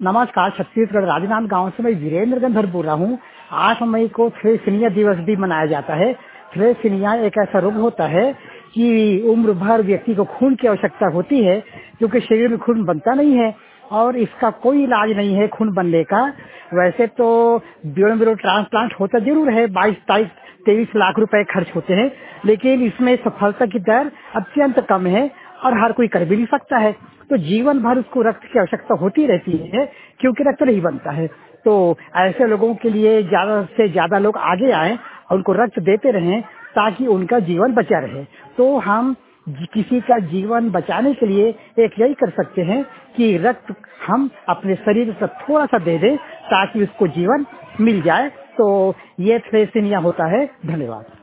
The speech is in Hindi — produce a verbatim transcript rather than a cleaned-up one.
नमस्कार, छत्तीसगढ़ राजनांद गांव से मैं वीरेंद्र गंधर बोल रहा हूँ। आठ मई को थ्रेसिनिया दिवस भी मनाया जाता है। थ्रेसिनिया एक ऐसा रोग होता है कि उम्र भर व्यक्ति को खून की आवश्यकता होती है, क्योंकि शरीर में खून बनता नहीं है और इसका कोई इलाज नहीं है खून बनने का। वैसे तो ब्योन ब्यूरो ट्रांसप्लांट होता जरूर है, बाईस ताईस तेईस लाख रुपए खर्च होते हैं, लेकिन इसमें सफलता की दर अत्यंत कम है और हर कोई कर भी नहीं सकता है। तो जीवन भर उसको रक्त की आवश्यकता होती रहती है, क्योंकि रक्त नहीं बनता है। तो ऐसे लोगों के लिए ज्यादा से ज्यादा लोग आगे आए और उनको रक्त देते रहें ताकि उनका जीवन बचा रहे। तो हम किसी का जीवन बचाने के लिए एक यही कर सकते हैं कि रक्त हम अपने शरीर से थोड़ा सा दे दें ताकि उसको जीवन मिल जाए। तो ये थ्रेसिनिया होता है। धन्यवाद।